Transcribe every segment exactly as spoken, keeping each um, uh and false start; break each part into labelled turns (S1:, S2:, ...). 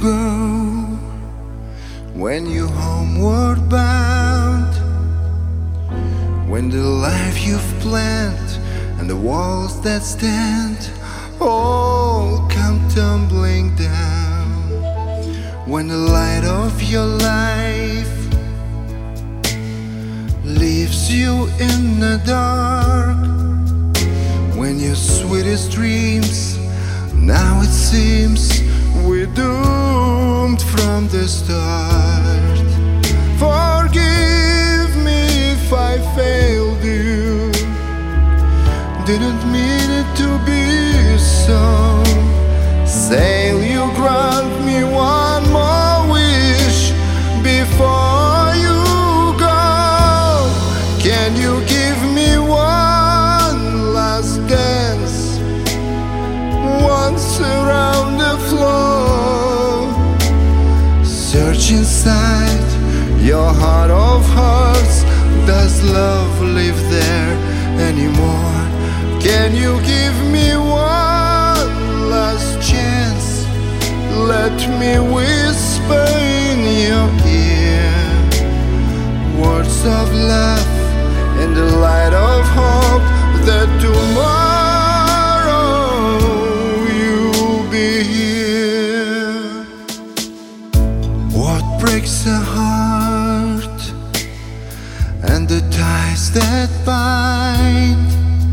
S1: go when you're homeward bound, when the life you've planned and the walls that stand all come tumbling down, when the light of your life leaves you in the dark, when your sweetest dreams now it seems we're doomed from the start. Forgive me if I failed you, didn't mean it to be so. Say you grant me one more wish before you go. Can you give me one last dance once around the floor? Search inside your heart of hearts, does love live there anymore? Can you give me one last chance? Let me whisper in your ear words of love and the light of hope that tomorrow you'll be here. What breaks a heart and the ties that bind?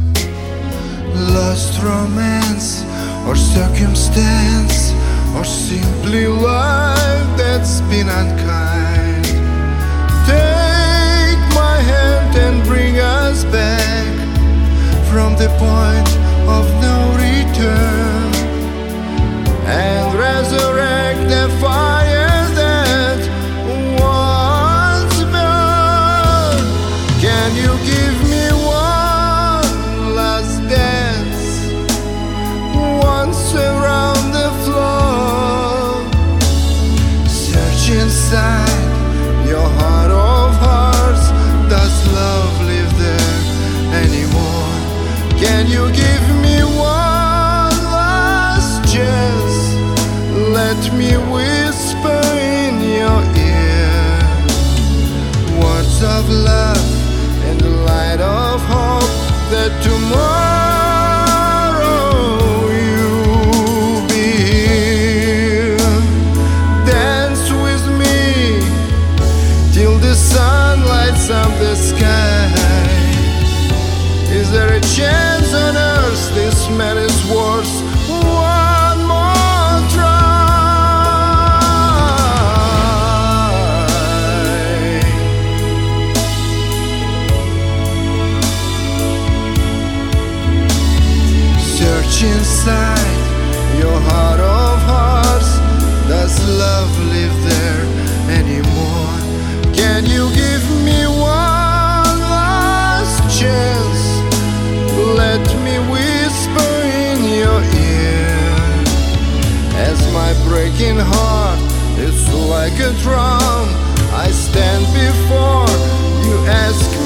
S1: Lost romance or circumstance, or simply life that's been unkind. Take my hand and bring us back from the point of no return, and resurrect the fire that once burned. Can you give me one last dance once around the floor? Search inside your heart of hearts, does love live there anymore? Can you give me one last chance? Let me whisper in your ear words of love and the light of hope that tomorrow you'll be here. Dance with me till the sun lights up the sky. Is there a chance on earth this man is worth one more try? Search inside your heart of hearts, does love live there anymore? Can you give me one last chance? Let me whisper in your ear as my breaking heart is like a drum. I stand before you, ask